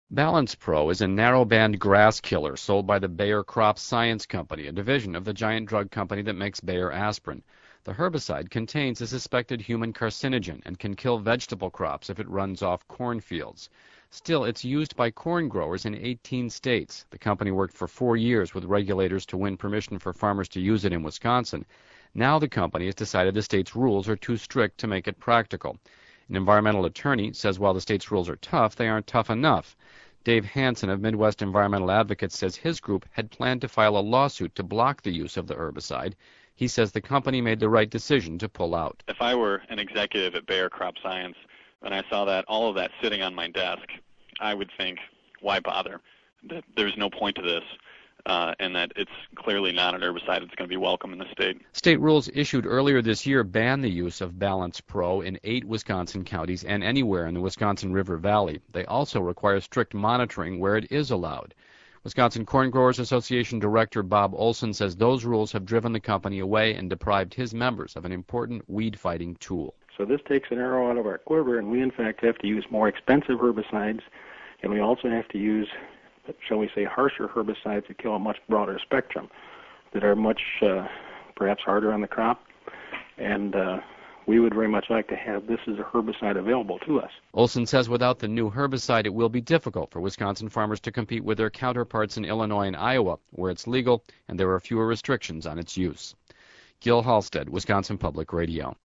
Balance Pro is a narrowband grass killer sold by the Bayer Crop Science Company, a division of the giant drug company that makes Bayer aspirin. The herbicide contains a suspected human carcinogen and can kill vegetable crops if it runs off cornfields. Still, it's used by corn growers in 18 states. The company worked for 4 years with regulators to win permission for farmers to use it in Wisconsin. Now the company has decided the state's rules are too strict to make it practical. An environmental attorney says while the state's rules are tough, they aren't tough enough. Dave Hansen of Midwest Environmental Advocates says his group had planned to file a lawsuit to block the use of the herbicide. He says the company made the right decision to pull out. If I were an executive at Bayer Crop Science and I saw all of that sitting on my desk, I would think, why bother? That there's no point to this, and that it's clearly not an herbicide that's going to be welcome in the state. State rules issued earlier this year ban the use of Balance Pro in 8 Wisconsin counties and anywhere in the Wisconsin River Valley. They also require strict monitoring where it is allowed. Wisconsin Corn Growers Association Director Bob Olson says those rules have driven the company away and deprived his members of an important weed-fighting tool. So this takes an arrow out of our quiver, and we in fact have to use more expensive herbicides, and we also have to use, shall we say, harsher herbicides that kill a much broader spectrum, that are much perhaps harder on the crop, and we would very much like to have this as a herbicide available to us. Olson says without the new herbicide, it will be difficult for Wisconsin farmers to compete with their counterparts in Illinois and Iowa, where it's legal and there are fewer restrictions on its use. Gil Halstead, Wisconsin Public Radio.